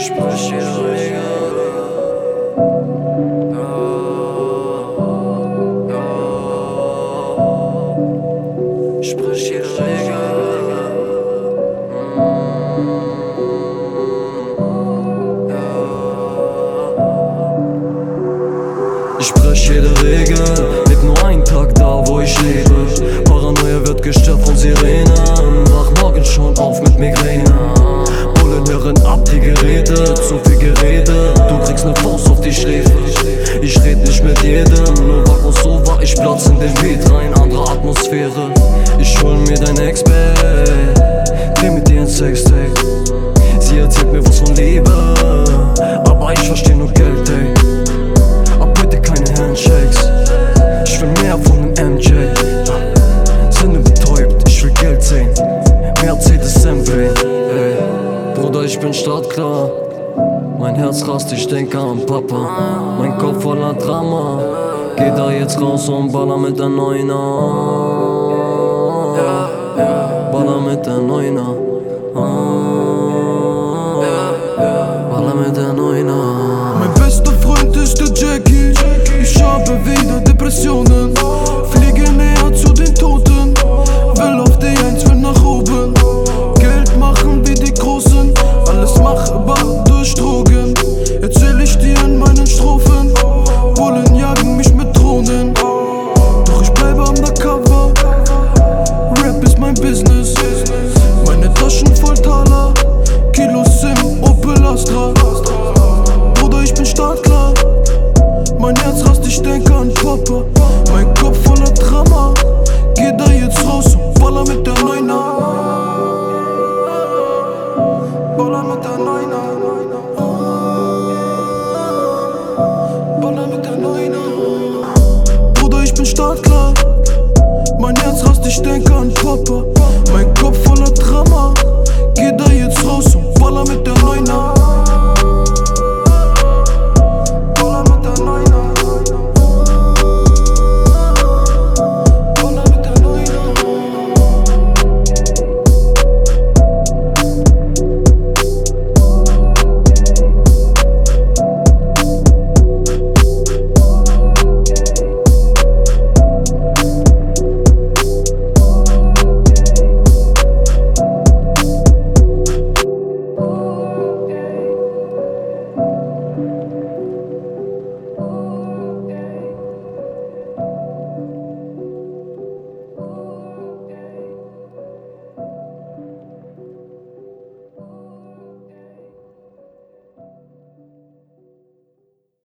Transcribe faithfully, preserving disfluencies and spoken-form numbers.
Sprich jede Regel. Sprich jede Regel. Ich brech jede Regel, leb nur einen Tag da, wo ich lebe. Paranoia wird gestört von Sirenen, wach morgen schon auf mit Migräne. Bullen hören ab die Geräte, zu viel Gerede, du kriegst ne Faust auf die Schläfe. Ich red nicht mit jedem, nur wach und so wach, ich platz in den Beat rein, andere Atmosphäre. Ich hol mir dein Ex-Babe, dreh mit dir ein Sextape. Sie erzählt mir was von Liebe, aber ich versteh nur Geld, ey. Handshakes. Ich will mehr von dem M J. Sinne betäubt, ich will Geld sehen. Mercedes M W. Ey. Bruder, ich bin startklar. Mein Herz rast, ich denke an Papa. Mein Kopf voller Drama. Geh da jetzt raus und baller mit der Neuner. Baller mit der Neuner.